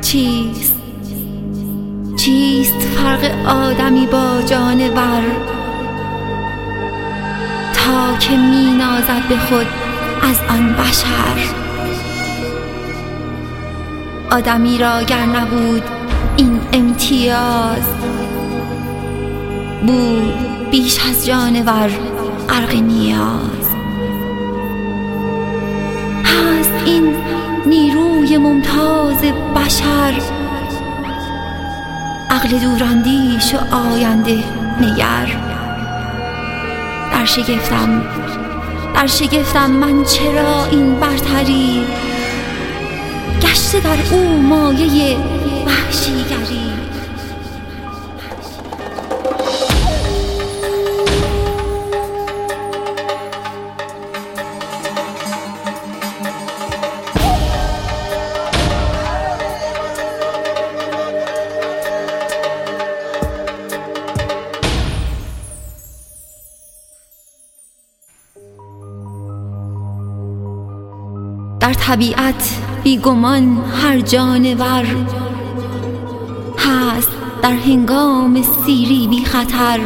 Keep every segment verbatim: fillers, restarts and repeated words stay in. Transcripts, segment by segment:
چیست چیست فرق آدمی با جانور تا که می نازد به خود از آن بشر؟ آدمی را گر نبود این امتیاز، بود بیش از جانور غرق نیاز. هست این نیروی ممتاز بشر، عقل دوراندیش و آینده نگر. در شگفتم در شگفتم من چرا این برتری، گشته در او مایه وحشیگری. در طبیعت بیگمان هر جانور هست در هنگام سیری بی خطر.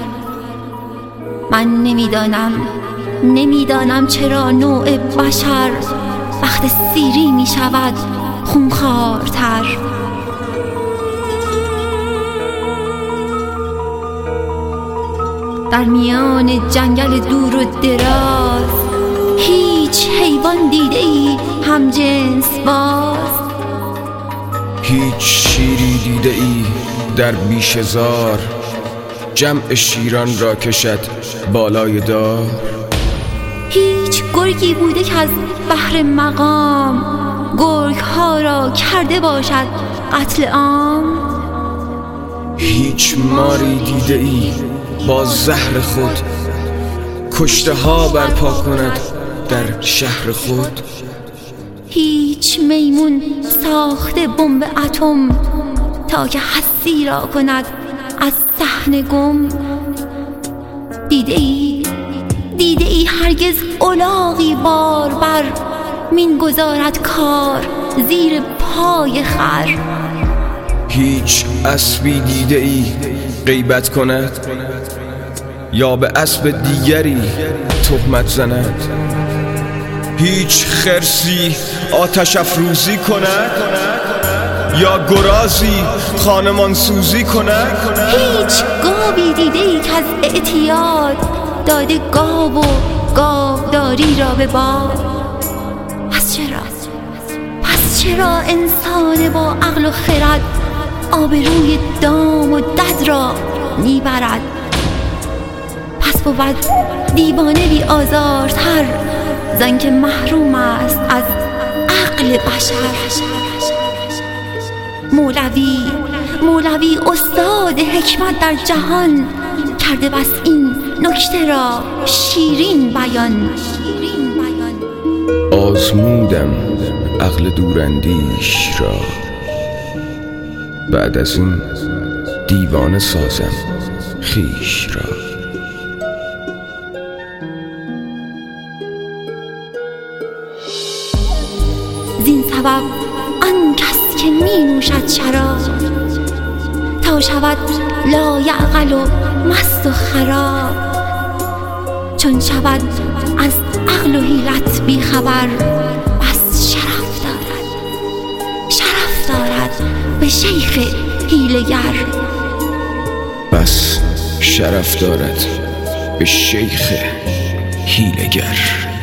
من نمیدانم نمیدانم چرا نوع بشر وقت سیری می شود خونخوارتر. در میان جنگل دور و دراز هیچ حیوان دیده ای هم جنس باز؟ هیچ شیری دیده ای در بیشه‌زار جمع شیران را کشد بالای دار؟ هیچ گرگی بوده که از بحر مقام گرگ ها را کرده باشد قتل عام؟ هیچ ماری دیده ای با زهر خود کشته ها برپا کند در شهر خود؟ هیچ میمون ساخته بمب اتم تا که هستی را کند از صحن گم؟ دیده ای دیده ای هرگز الاغی بار بر مین گذارد کار زیر پای خر؟ هیچ اسبی دیده ای غیبت کند یا به اسب دیگری تهمت زند؟ هیچ خرسی آتش افروزی کند یا گرازی خانمان سوزی کند؟ هیچ گاوی دیده ای که از اعتیاد داده گاو و گاوداری را به باد؟ پس چرا پس چرا انسان با عقل و خرد آبروی دام و دد را میبرد؟ پس بود دیوانه بی آزارتر زن که محروم است از عقل بشر. مولوی مولوی استاد حکمت در جهان کرده بس این نکته را شیرین بیان. آزمودم عقل دوراندیش را، بعد از این دیوانه سازم خویش را. زین سبب آن کس که می نوشد شراب تا شود لایعقل و مست و خراب، چون شود از عقل و حیلت بی خبر بس شرف دارد شرف دارد به شیخ حیله‌گر. بس شرف دارد به شیخ حیله‌گر.